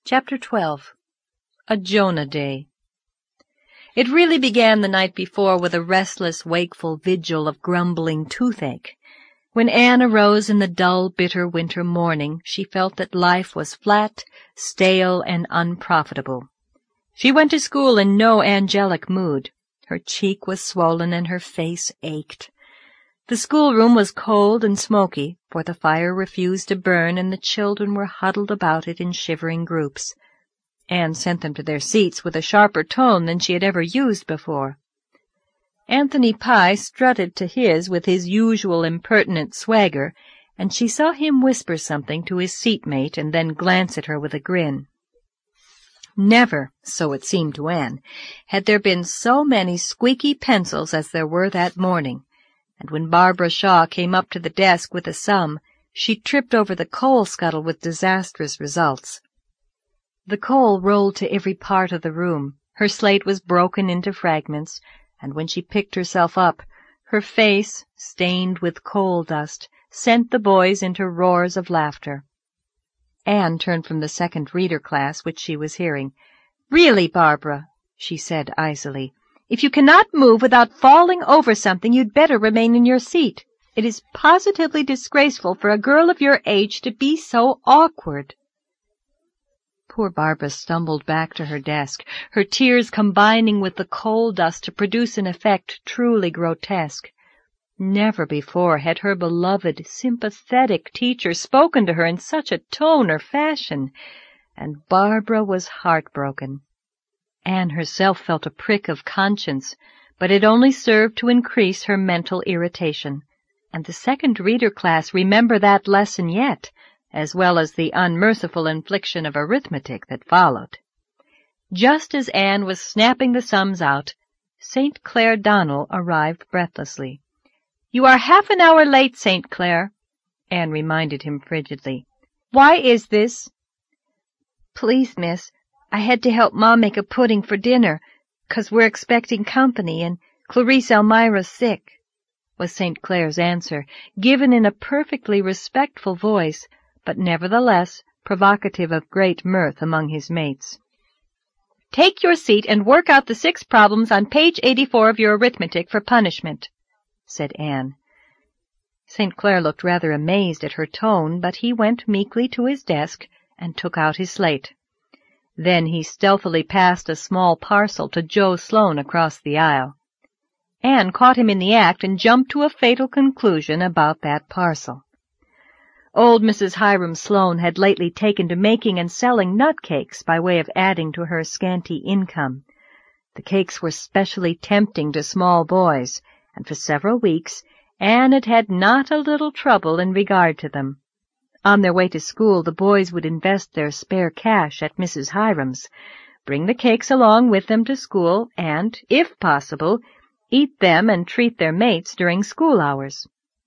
Chapter 12. A Jonah Day. It really began the night before with a restless, wakeful vigil of grumbling toothache. When Anne arose in the dull, bitter winter morning, she felt that life was flat, stale, and unprofitable. She went to school in no angelic mood. Her cheek was swollen and her face ached. The schoolroom was cold and smoky, for the fire refused to burn and the children were huddled about it in shivering groups. Anne sent them to their seats with a sharper tone than she had ever used before. Anthony Pye strutted to his with his usual impertinent swagger, and she saw him whisper something to his seatmate and then glance at her with a grin. Never, so it seemed to Anne, had there been so many squeaky pencils as there were that morning, and when Barbara Shaw came up to the desk with a sum, she tripped over the coal scuttle with disastrous results. The coal rolled to every part of the room, her slate was broken into fragments, and when she picked herself up, her face, stained with coal dust, sent the boys into roars of laughter. Anne turned from the second reader class, which she was hearing. "Really, Barbara," she said icily, "if you cannot move without falling over something, you'd better remain in your seat. It is positively disgraceful for a girl of your age to be so awkward." Poor Barbara stumbled back to her desk, her tears combining with the coal dust to produce an effect truly grotesque. Never before had her beloved, sympathetic teacher spoken to her in such a tone or fashion, and Barbara was heartbroken. Anne herself felt a prick of conscience, but it only served to increase her mental irritation, and the second reader class remember that lesson yet, as well as the unmerciful infliction of arithmetic that followed. Just as Anne was snapping the sums out, St. Clair Donnell arrived breathlessly. "You are half an hour late, St. Clair," Anne reminded him frigidly. "Why is this?" "Please, miss, I had to help Ma make a pudding for dinner, 'cause we're expecting company, and Clarice Elmira's sick," was St. Clair's answer, given in a perfectly respectful voice, but nevertheless provocative of great mirth among his mates. "Take your seat and work out the 6 problems on page 84 of your arithmetic for punishment," said Anne. St. Clair looked rather amazed at her tone, but he went meekly to his desk and took out his slate. Then he stealthily passed a small parcel to Joe Sloane across the aisle. Anne caught him in the act and jumped to a fatal conclusion about that parcel. Old Mrs. Hiram Sloane had lately taken to making and selling nut cakes by way of adding to her scanty income. The cakes were specially tempting to small boys, and for several weeks Anne had had not a little trouble in regard to them. On their way to school, the boys would invest their spare cash at Mrs. Hiram's, bring the cakes along with them to school, and, if possible, eat them and treat their mates during school hours.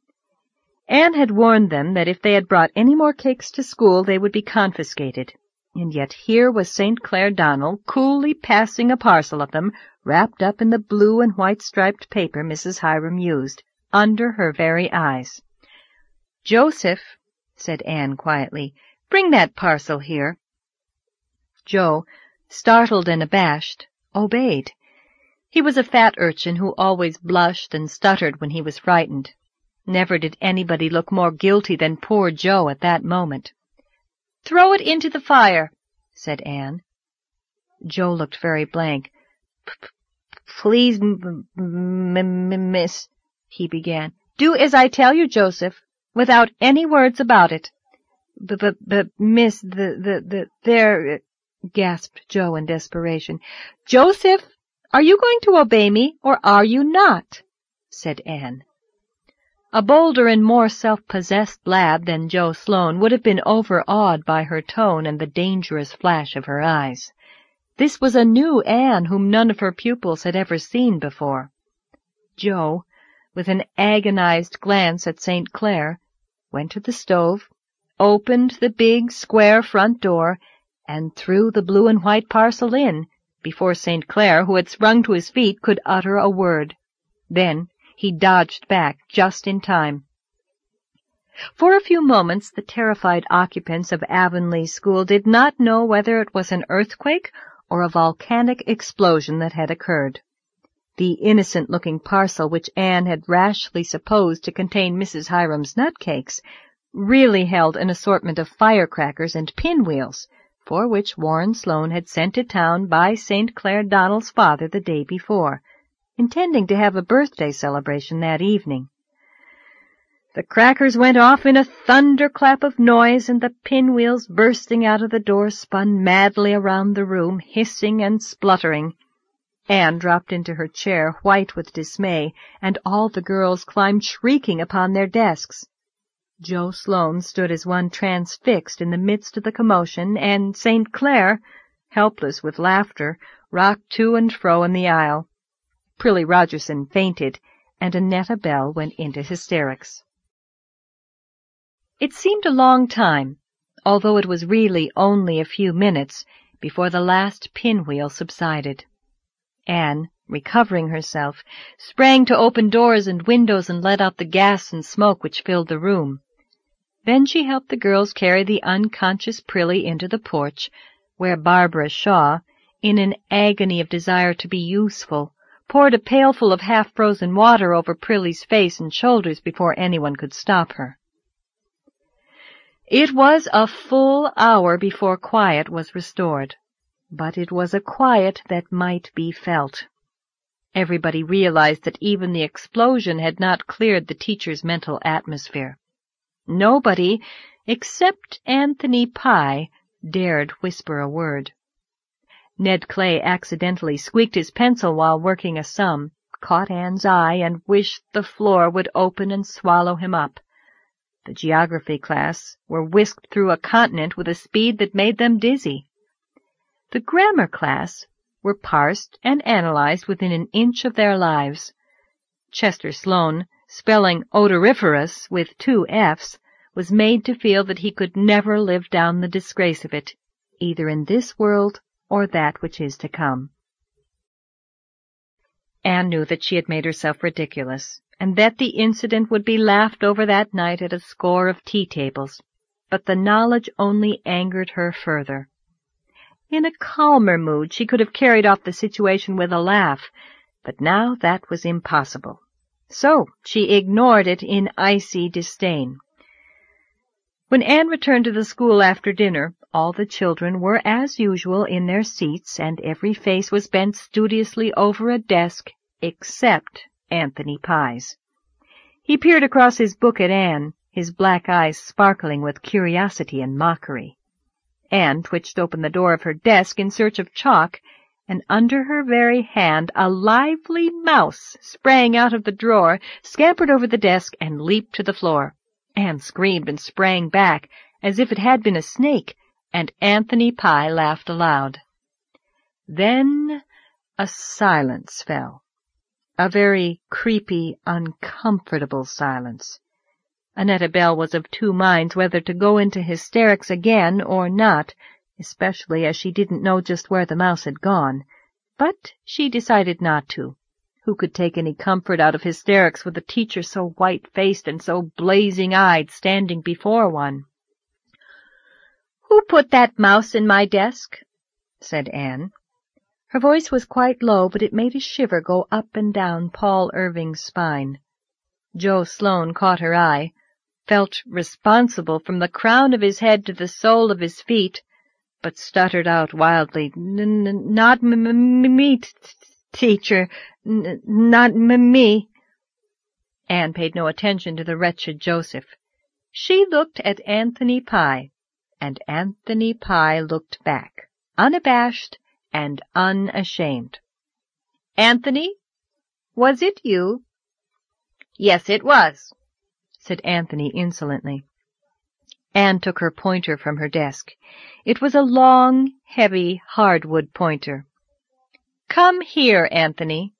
Anne had warned them that if they had brought any more cakes to school, they would be confiscated, and yet here was St. Clair Donnell coolly passing a parcel of them, wrapped up in the blue and white striped paper Mrs. Hiram used, under her very eyes. "Joseph," said Anne quietly, "bring that parcel here." Joe, startled and abashed, obeyed. He was a fat urchin who always blushed and stuttered when he was frightened. Never did anybody look more guilty than poor Joe at that moment. "Throw it into the fire," said Anne. Joe looked very blank. "Please, miss," he began. "Do as I tell you, Joseph, without any words about it." Miss, there," gasped Joe in desperation. "Joseph, are you going to obey me, or are you not?" said Anne. A bolder and more self-possessed lad than Joe Sloane would have been overawed by her tone and the dangerous flash of her eyes. This was a new Anne whom none of her pupils had ever seen before. Joe, with an agonized glance at St. Clair, went to the stove, opened the big, square front door, and threw the blue and white parcel in, before St. Clair, who had sprung to his feet, could utter a word. Then he dodged back just in time. For a few moments the terrified occupants of Avonlea School did not know whether it was an earthquake or a volcanic explosion that had occurred. The innocent-looking parcel which Anne had rashly supposed to contain Mrs. Hiram's nutcakes really held an assortment of firecrackers and pinwheels, for which Warren Sloane had sent to town by St. Clair Donnell's father the day before, intending to have a birthday celebration that evening. The crackers went off in a thunderclap of noise, and the pinwheels bursting out of the door spun madly around the room, hissing and spluttering. Anne dropped into her chair, white with dismay, and all the girls climbed shrieking upon their desks. Joe Sloane stood as one transfixed in the midst of the commotion, and St. Clair, helpless with laughter, rocked to and fro in the aisle. Prillie Rogerson fainted, and Annetta Bell went into hysterics. It seemed a long time, although it was really only a few minutes, before the last pinwheel subsided. Anne, recovering herself, sprang to open doors and windows and let out the gas and smoke which filled the room. Then she helped the girls carry the unconscious Prillie into the porch, where Barbara Shaw, in an agony of desire to be useful, poured a pailful of half-frozen water over Prillie's face and shoulders before anyone could stop her. It was a full hour before quiet was restored, but it was a quiet that might be felt. Everybody realized that even the explosion had not cleared the teacher's mental atmosphere. Nobody, except Anthony Pye, dared whisper a word. Ned Clay accidentally squeaked his pencil while working a sum, caught Anne's eye, and wished the floor would open and swallow him up. The geography class were whisked through a continent with a speed that made them dizzy. The grammar class were parsed and analyzed within an inch of their lives. Chester Sloane, spelling odoriferous with 2 F's, was made to feel that he could never live down the disgrace of it, either in this world or that which is to come. Anne knew that she had made herself ridiculous, and that the incident would be laughed over that night at a score of tea-tables, but the knowledge only angered her further. In a calmer mood she could have carried off the situation with a laugh, but now that was impossible. So she ignored it in icy disdain. When Anne returned to the school after dinner, all the children were as usual in their seats, and every face was bent studiously over a desk, except Anthony Pye's. He peered across his book at Anne, his black eyes sparkling with curiosity and mockery. Anne twitched open the door of her desk in search of chalk, and under her very hand a lively mouse sprang out of the drawer, scampered over the desk, and leaped to the floor. Anne screamed and sprang back, as if it had been a snake, and Anthony Pye laughed aloud. Then a silence fell. A very creepy, uncomfortable silence. Annetta Bell was of 2 minds whether to go into hysterics again or not, especially as she didn't know just where the mouse had gone. But she decided not to. Who could take any comfort out of hysterics with a teacher so white-faced and so blazing-eyed standing before one? "Who put that mouse in my desk?" said Anne. Her voice was quite low, but it made a shiver go up and down Paul Irving's spine. Joe Sloane caught her eye, felt responsible from the crown of his head to the sole of his feet, but stuttered out wildly, "Not me, teacher, not me." Anne paid no attention to the wretched Joseph. She looked at Anthony Pye, and Anthony Pye looked back, unabashed and unashamed. "Anthony, was it you?" "Yes, it was," said Anthony insolently. Anne took her pointer from her desk. It was a long, heavy, hardwood pointer. "Come here, Anthony."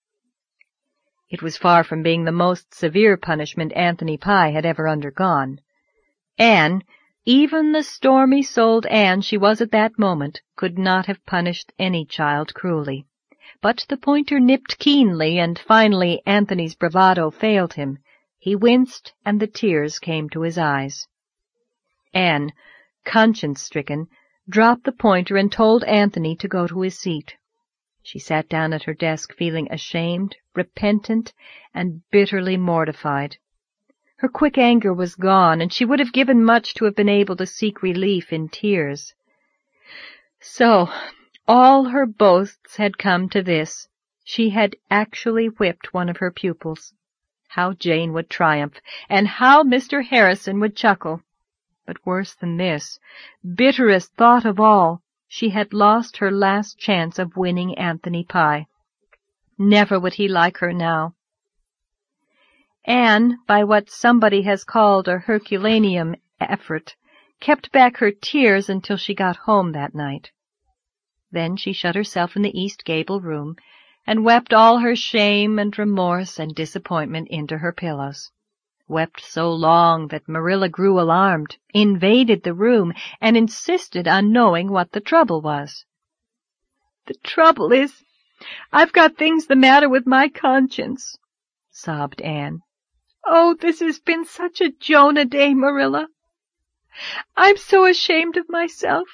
It was far from being the most severe punishment Anthony Pye had ever undergone. Anne, even the stormy-souled Anne she was at that moment, could not have punished any child cruelly. But the pointer nipped keenly, and finally Anthony's bravado failed him. He winced, and the tears came to his eyes. Anne, conscience-stricken, dropped the pointer and told Anthony to go to his seat. She sat down at her desk feeling ashamed, repentant, and bitterly mortified. Her quick anger was gone, and she would have given much to have been able to seek relief in tears. So, all her boasts had come to this. She had actually whipped one of her pupils. How Jane would triumph, and how Mr. Harrison would chuckle. But worse than this, bitterest thought of all, she had lost her last chance of winning Anthony Pye. Never would he like her now. Anne, by what somebody has called a Herculaneum effort, kept back her tears until she got home that night. Then she shut herself in the east gable room, and wept all her shame and remorse and disappointment into her pillows. Wept so long that Marilla grew alarmed, invaded the room, and insisted on knowing what the trouble was. "The trouble is, I've got things the matter with my conscience," sobbed Anne. "Oh, this has been such a Jonah day, Marilla. I'm so ashamed of myself.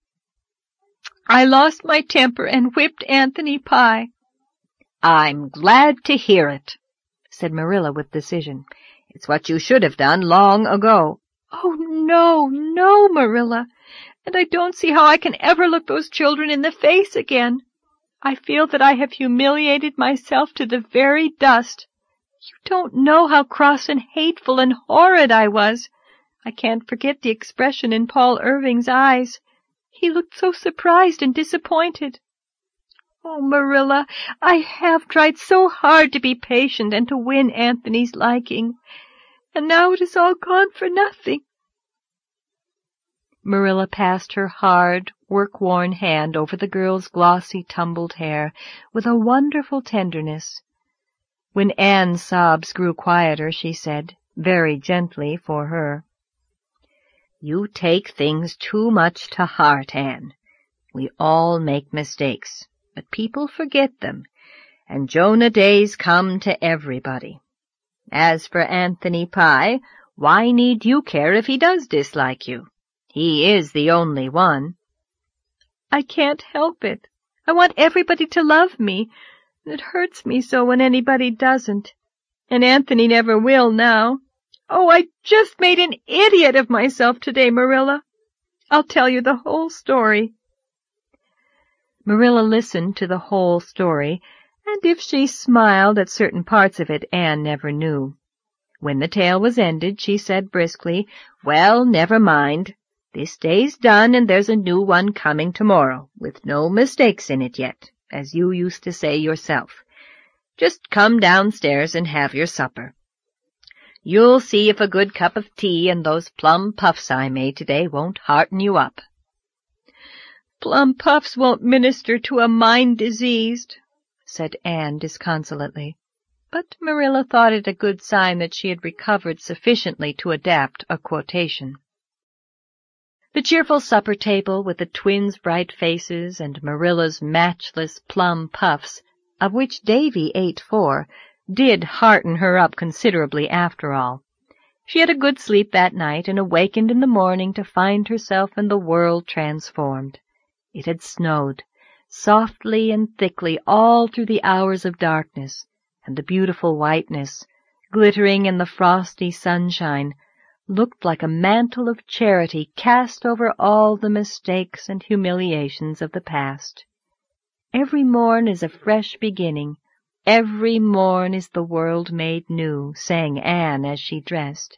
I lost my temper and whipped Anthony Pye." "I'm glad to hear it," said Marilla with decision. "It's what you should have done long ago." "Oh, no, no, Marilla, and I don't see how I can ever look those children in the face again. I feel that I have humiliated myself to the very dust. You don't know how cross and hateful and horrid I was. I can't forget the expression in Paul Irving's eyes. He looked so surprised and disappointed. Oh, Marilla, I have tried so hard to be patient and to win Anthony's liking, and now it is all gone for nothing." Marilla passed her hard, work-worn hand over the girl's glossy, tumbled hair with a wonderful tenderness. When Anne's sobs grew quieter, she said, very gently for her, "You take things too much to heart, Anne. We all make mistakes, but people forget them, and Jonah days come to everybody. As for Anthony Pye, why need you care if he does dislike you? He is the only one." "I can't help it. I want everybody to love me, and it hurts me so when anybody doesn't. And Anthony never will now. Oh, I just made an idiot of myself today, Marilla. I'll tell you the whole story." Marilla listened to the whole story, and if she smiled at certain parts of it, Anne never knew. When the tale was ended, she said briskly, "Well, never mind. This day's done, and there's a new one coming tomorrow, with no mistakes in it yet, as you used to say yourself. Just come downstairs and have your supper. You'll see if a good cup of tea and those plum puffs I made today won't hearten you up." "Plum puffs won't minister to a mind diseased," said Anne disconsolately. But Marilla thought it a good sign that she had recovered sufficiently to adapt a quotation. The cheerful supper table, with the twins' bright faces and Marilla's matchless plum puffs, of which Davy ate 4, did hearten her up considerably after all. She had a good sleep that night and awakened in the morning to find herself and the world transformed. It had snowed, softly and thickly all through the hours of darkness, and the beautiful whiteness, glittering in the frosty sunshine, looked like a mantle of charity cast over all the mistakes and humiliations of the past. Every morn is a fresh beginning. Every morn is the world made new, sang Anne as she dressed.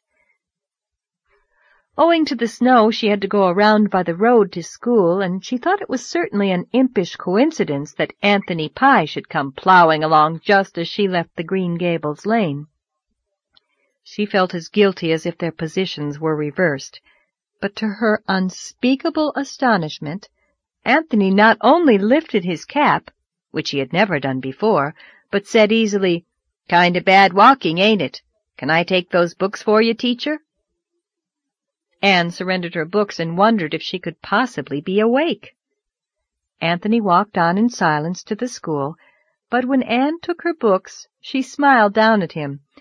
Owing to the snow, she had to go around by the road to school, and she thought it was certainly an impish coincidence that Anthony Pye should come plowing along just as she left the Green Gables lane. She felt as guilty as if their positions were reversed, but to her unspeakable astonishment, Anthony not only lifted his cap, which he had never done before, but said easily, "Kind of bad walking, ain't it? Can I take those books for you, teacher?" Anne surrendered her books and wondered if she could possibly be awake. Anthony walked on in silence to the school, but when Anne took her books, she smiled down at him.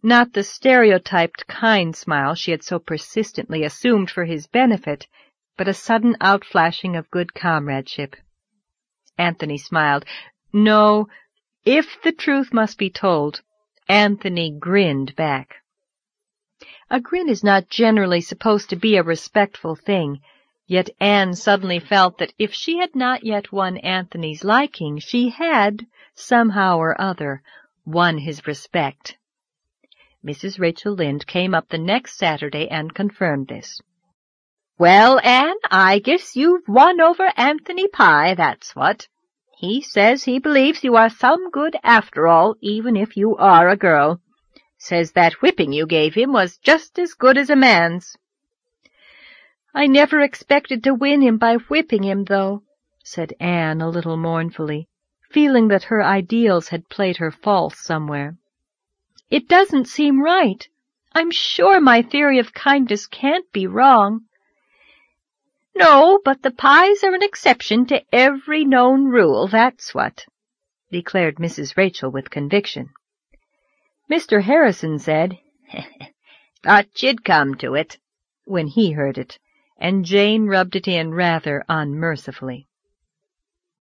Not the stereotyped kind smile she had so persistently assumed for his benefit, but a sudden outflashing of good comradeship. Anthony smiled. No, if the truth must be told, Anthony grinned back. A grin is not generally supposed to be a respectful thing, yet Anne suddenly felt that if she had not yet won Anthony's liking, she had, somehow or other, won his respect. Mrs. Rachel Lynde came up the next Saturday and confirmed this. "Well, Anne, I guess you've won over Anthony Pye, that's what. He says he believes you are some good after all, even if you are a girl. Says that whipping you gave him was just as good as a man's." "I never expected to win him by whipping him, though," said Anne a little mournfully, feeling that her ideals had played her false somewhere. "It doesn't seem right. I'm sure my theory of kindness can't be wrong." "No, but the Pyes are an exception to every known rule, that's what," declared Mrs. Rachel with conviction. Mr. Harrison said, "Thought you'd come to it," when he heard it, and Jane rubbed it in rather unmercifully.